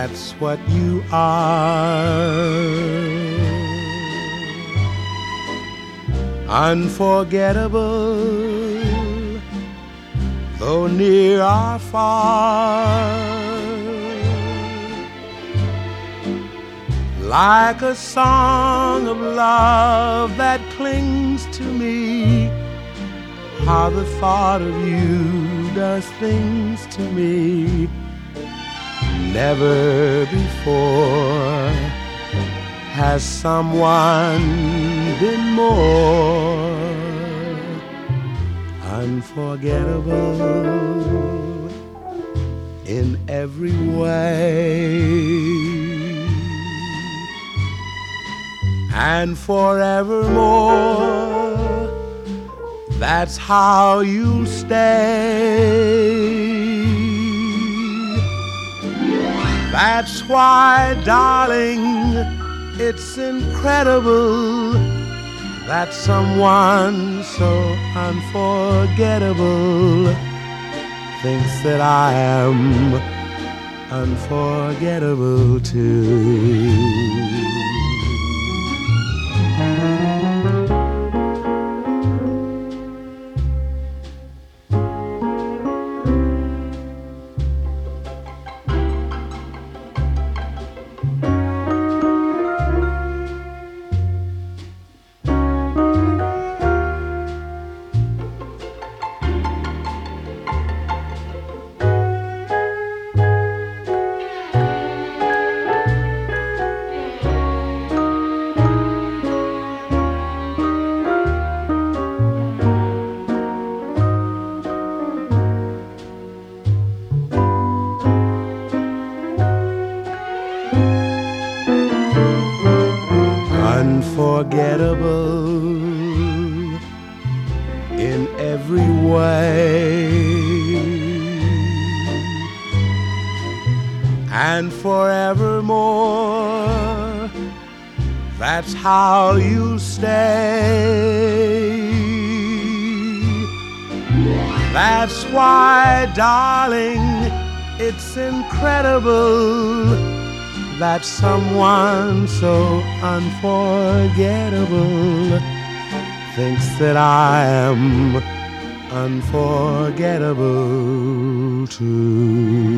That's what you are. Unforgettable, though near or far. Like a song of love that clings to me. How the thought of you does things to me. Never before has someone been more unforgettable in every way. And forevermore, that's how you'll stay. That's why, darling, it's incredible that someone so unforgettable thinks that I am unforgettable too. Unforgettable in every way, and forevermore, that's how you'll stay. That's why, darling, it's incredible that someone so unforgettable thinks that I am unforgettable too.